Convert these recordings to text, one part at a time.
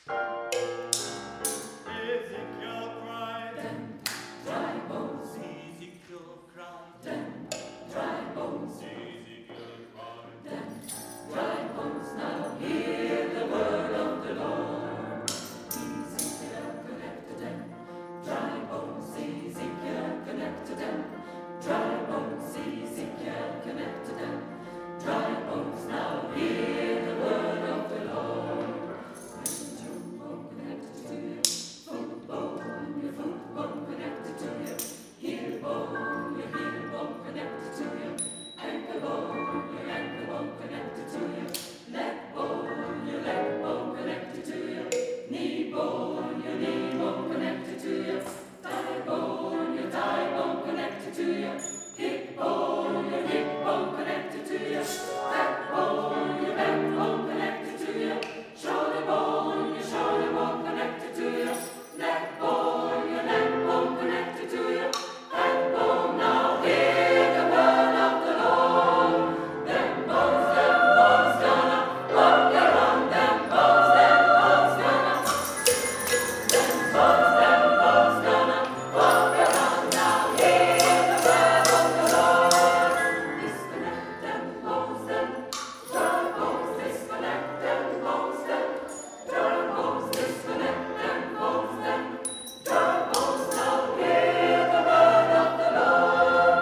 Ezekiel cried, dry bones. Ezekiel cried, dry bones. Ezekiel cried, dry bones. Now hear the word of the Lord. Ezekiel connected them, dry bones. Ezekiel connected them, dry bones. Ezekiel connected them, dry bones. Now hear the word of the Lord. Bone connected to you, foot bone, your foot bone connected to you, heel bone, your heel bone connected to you, ankle bone, your ankle bone connected to you, leg bone, your leg bone connected to you, knee bone, your knee bone connected to you, thigh bone, your thigh bone connected to you, hip bone, your hip bone connected to you, back bone, your back bone connected to you, shoulder bone, your shoulder bone connected to you, neck bone, your neck bone connected to you, backbone. Now hear the word of the Lord. Them bones gonna walk around. Them bones gonna. Them bones gonna walk around. Now hear the word of the Lord. Disconnect them bones, dry bones. Disconnect them bones, dry bones. Disconnect them bones, dry bones. Now hear the word of the Lord.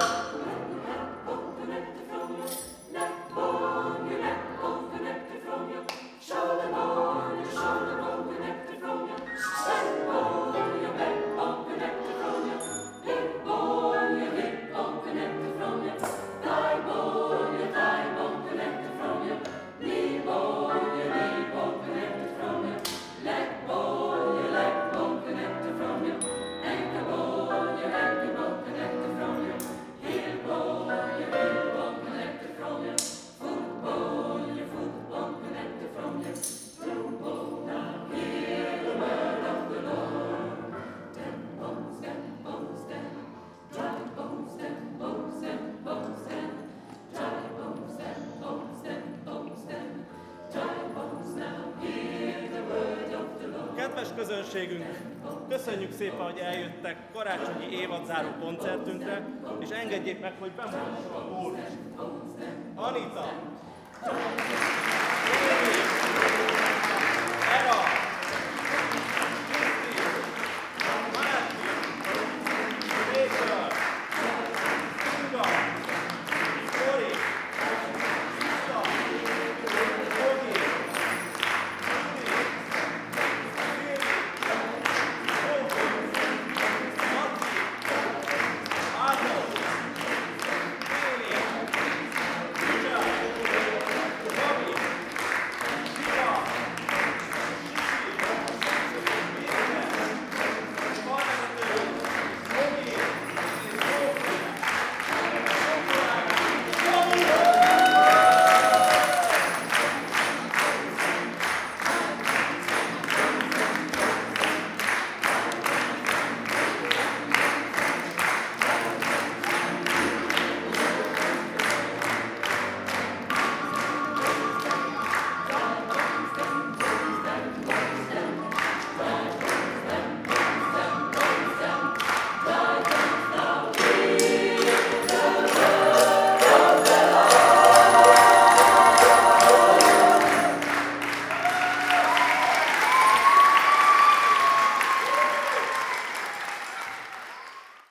Neck bone connected from you, neck bone, your neck bone connected from you, shoulder bone, your shoulder bone connected from you, back bone, your back bone connected from you, hip bone, your hip bone connected from you, thigh bone, your thigh bone connected from you, knee bone, your knee bone connected from you, leg bone, your leg bone connected from you, ankle bone, your ankle bone connected from you, heel bone, your heel bone connected from you, foot bone, your foot bone connected from you, toe bone. Now hear the word of the Lord. Them bones, dry bones, dry bones, dry bones, dry bones. Now hear the word of the Lord. Kedves közönségünk, köszönjük szépen, hogy eljöttek karácsonyi évadzáró koncertünkre, és engedjék meg, hogy bemutassam a kórust. Anita!